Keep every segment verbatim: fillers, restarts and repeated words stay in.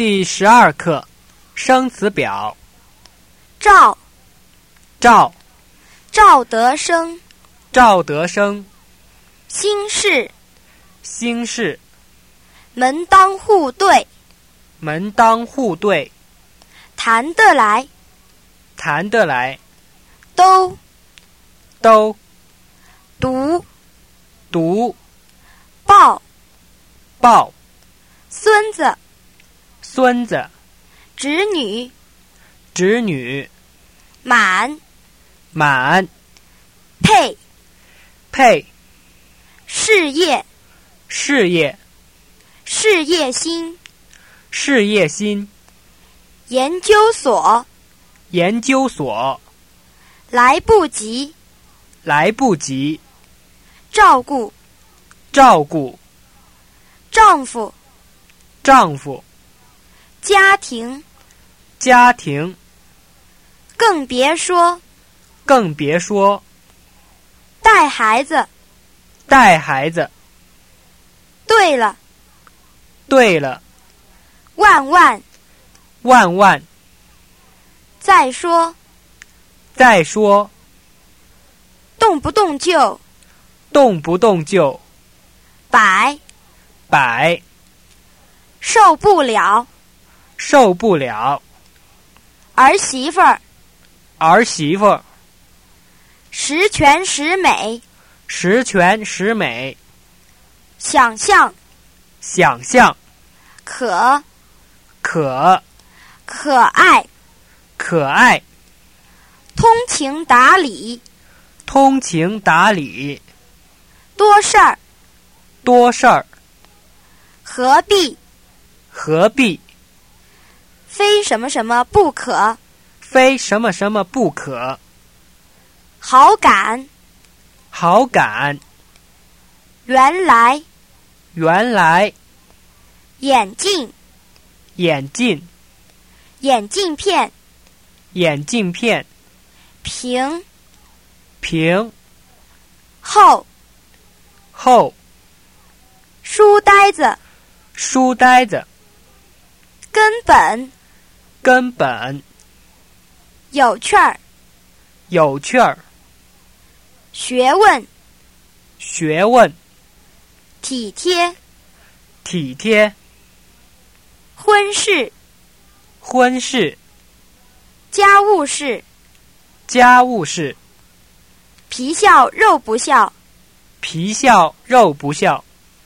第十二课，生词表。 赵， 赵， 赵德生， 赵德生。 兴事， 兴事， 门当户对， 门当户对， 谈得来， 谈得来， 都， 都， 读， 读， 报， 报， 孙子， 孙子， 侄女， 侄女， 满， 满， 配， 配， 事业， 事业， 事业心， 事业心， 研究所， 研究所， 来不及， 来不及， 照顾， 照顾， 丈夫， 丈夫， 家庭， 家庭， 更别说更别说带孩子。 带孩子。 对了， 对了， 万万。 万万。 再说， 再说， 动不动就动不动就百， 百， 受不了， 受不了， 儿媳妇儿， 儿媳妇， 十全十美， 十全十美， 想象， 想象， 可， 可， 可爱， 可爱， 通情达理， 通情达理， 多事儿， 多事儿， 何必， 何必， 非什么什么不可， 非什么什么不可， 好感， 好感， 原来， 原来， 眼镜， 眼镜， 眼镜片， 眼镜片， 平， 平， 厚， 厚， 书呆子， 书呆子， 根本， 根本， 有趣儿， 有趣儿， 学问， 学问， 体贴， 体贴， 婚事， 婚事， 家务事， 家务事， 皮笑肉不笑， 皮笑肉不笑。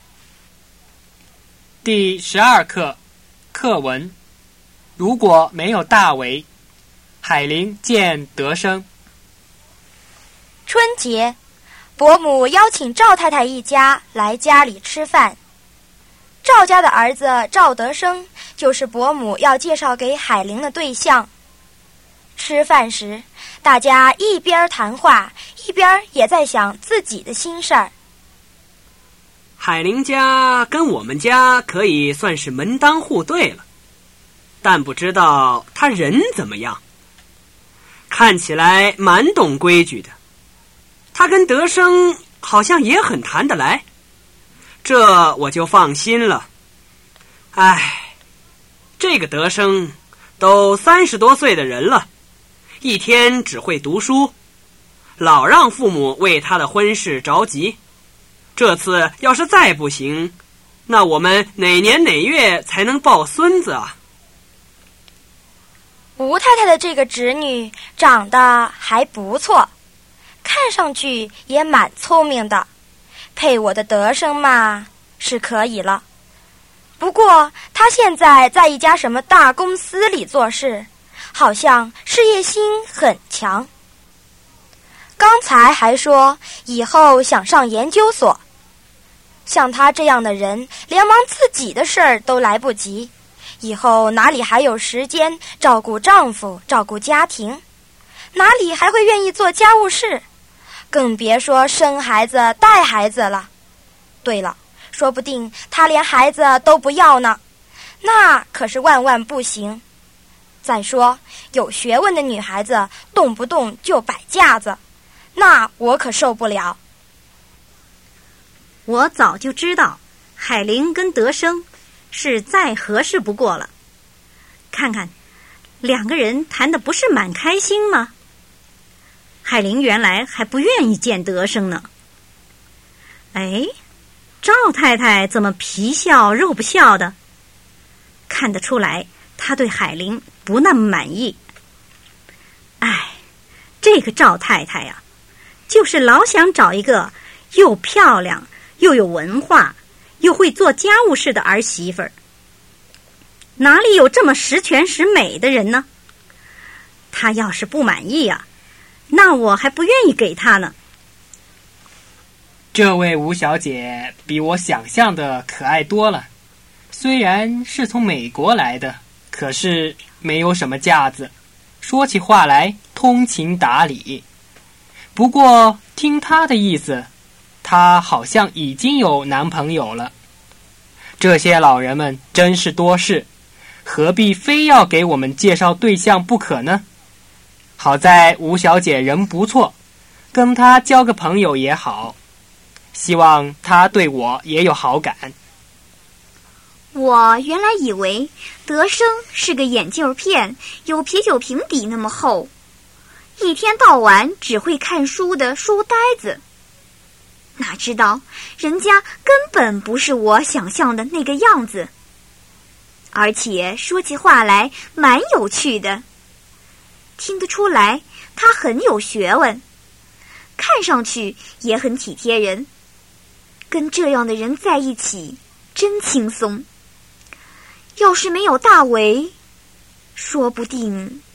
第十二课，课文。如果没有大为，海玲见德生。 春节，伯母邀请赵太太一家来家里吃饭。赵家的儿子赵德生就是伯母要介绍给海玲的对象。吃饭时，大家一边谈话，一边也在想自己的心事儿。 海玲家跟我们家可以算是门当户对了，但不知道他人怎么样。看起来蛮懂规矩的，他跟德生好像也很谈得来，这我就放心了。唉，这个德生都三十多岁的人了，一天只会读书，老让父母为他的婚事着急。这次要是再不行，那我们哪年哪月才能抱孙子啊？ 吴太太的这个侄女长得还不错，看上去也蛮聪明的，配我的德生嘛是可以了。不过她现在在一家什么大公司里做事，好像事业心很强。刚才还说以后想上研究所，像她这样的人，连忙自己的事儿都来不及，以后哪里还有时间照顾丈夫、照顾家庭？哪里还会愿意做家务事？更别说生孩子、带孩子了。对了，说不定她连孩子都不要呢，那可是万万不行。再说，有学问的女孩子动不动就摆架子，那我可受不了。 我早就知道海玲跟德生是再合适不过了， 看看，两个人谈的不是蛮开心吗？海玲原来还不愿意见德生呢。哎，赵太太怎么皮笑肉不笑的？看得出来，她对海玲不那么满意。哎，这个赵太太呀，就是老想找一个又漂亮又有文化又会做家务事的儿媳妇儿。哪里有这么十全十美的人呢？她要是不满意啊，那我还不愿意给她呢。 这位吴小姐比我想象的可爱多了，虽然是从美国来的，可是没有什么架子，说起话来通情达理。不过听她的意思，她好像已经有男朋友了。这些老人们真是多事，何必非要给我们介绍对象不可呢？好在吴小姐人不错，跟她交个朋友也好，希望她对我也有好感。 我原来以为德生是个眼镜片，有啤酒瓶底那么厚，一天到晚只会看书的书呆子。哪知道人家根本不是我想象的那个样子，而且说起话来蛮有趣的，听得出来他很有学问，看上去也很体贴人。跟这样的人在一起真轻松。要是没有大为，说不定